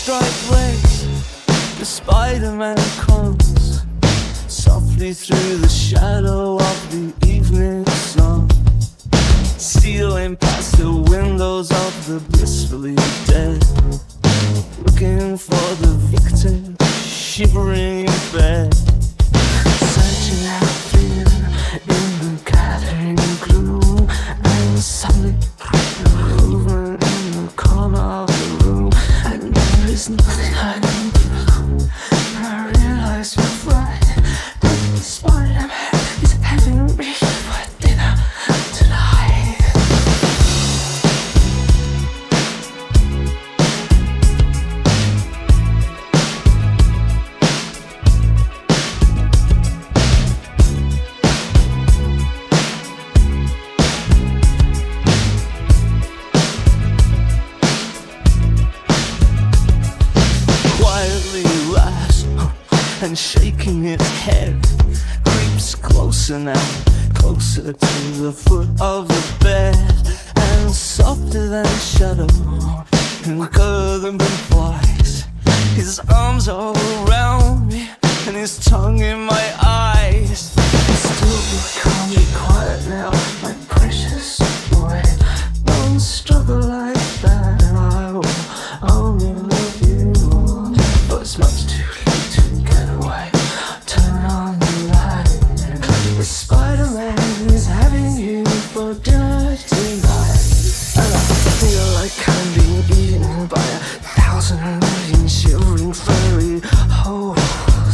striped race, the Spider-Man comes softly through the shadow of the evening sun, stealing past the windows of the blissfully dead, looking for the victim shivering in bed, searching out fear in the gathering gloom, and suddenly movement in the corner of the room, and there is nothing I can do. And I realize with fright that the Spider-Man is having me for dinner tonight. And shaking its head, creeps closer now, closer to the foot of the bed, and softer than a shadow, and quicker than butterflies. His arms all around me, and his tongue in my eyes. Still become be quiet now, my precious boy. Don't struggle like that, and I will only love you more. But it's much too late to get away. Turn on the light. The Spider-Man is having you for dinner tonight. And I feel like I'm being eaten by 1,000 million shivering furry holes.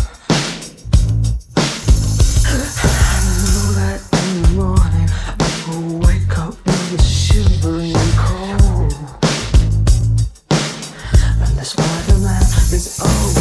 I know that in the morning I will wake up in the shivering cold, and the Spider-Man is over.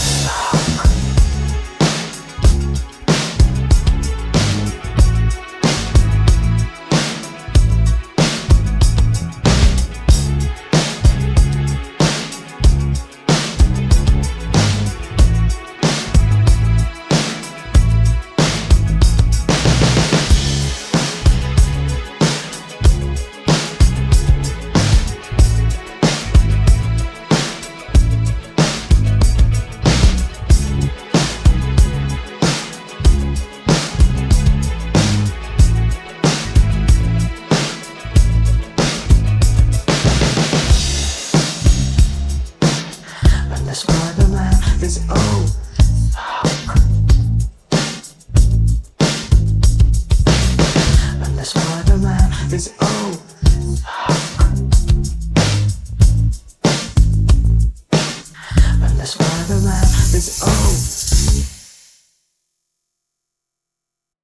Spider-Man is oh. And the Spider-Man is oh. And the Spider-Man is oh.